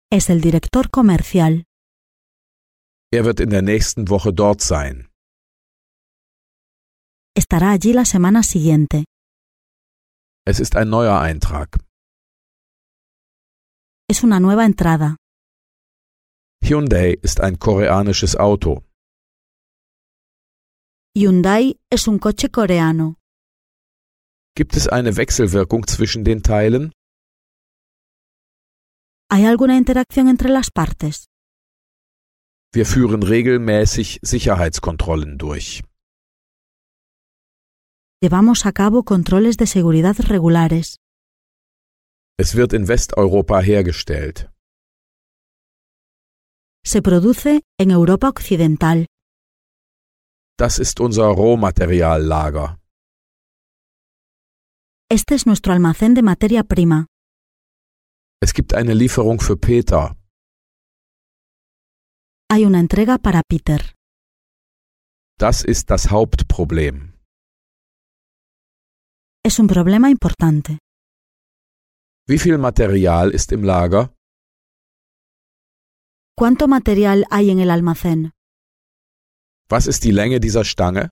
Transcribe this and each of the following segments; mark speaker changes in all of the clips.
Speaker 1: Es el director comercial.
Speaker 2: Er wird in der nächsten Woche dort sein.
Speaker 1: Estará allí la semana siguiente.
Speaker 2: Es ist ein neuer Eintrag.
Speaker 1: Es una nueva entrada.
Speaker 2: Hyundai ist ein koreanisches Auto.
Speaker 1: Hyundai es un coche coreano.
Speaker 2: Gibt es eine Wechselwirkung zwischen den Teilen?
Speaker 1: ¿Hay alguna interacción entre las partes?
Speaker 2: Wir führen regelmäßig Sicherheitskontrollen durch.
Speaker 1: Llevamos a cabo controles de seguridad regulares.
Speaker 2: Es wird in Westeuropa hergestellt.
Speaker 1: Se produce en Europa Occidental.
Speaker 2: Das ist unser Rohmateriallager.
Speaker 1: Este es nuestro almacén de materia prima.
Speaker 2: Es gibt eine Lieferung für Peter.
Speaker 1: Hay una entrega para Peter.
Speaker 2: Das ist das Hauptproblem.
Speaker 1: Es un problema importante.
Speaker 2: Wie viel Material ist im Lager?
Speaker 1: ¿Cuánto material hay en el almacén?
Speaker 2: Was ist die Länge dieser Stange?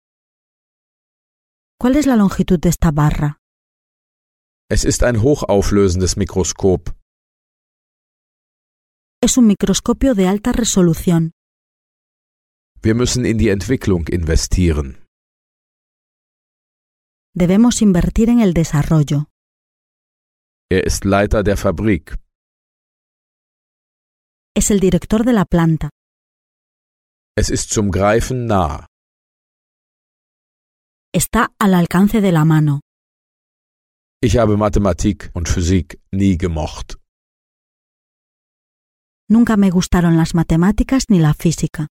Speaker 1: ¿Cuál es la longitud de esta barra?
Speaker 2: Es ist ein hochauflösendes Mikroskop.
Speaker 1: Es un microscopio de alta resolución.
Speaker 2: Wir müssen in die Entwicklung investieren.
Speaker 1: Debemos invertir en el desarrollo.
Speaker 2: Er ist Leiter der Fabrik.
Speaker 1: Es el director de la planta.
Speaker 2: Es ist zum Greifen nah.
Speaker 1: Está al alcance de la mano.
Speaker 2: Ich habe Mathematik und Physik nie gemocht.
Speaker 1: Nunca me gustaron las matemáticas ni la física.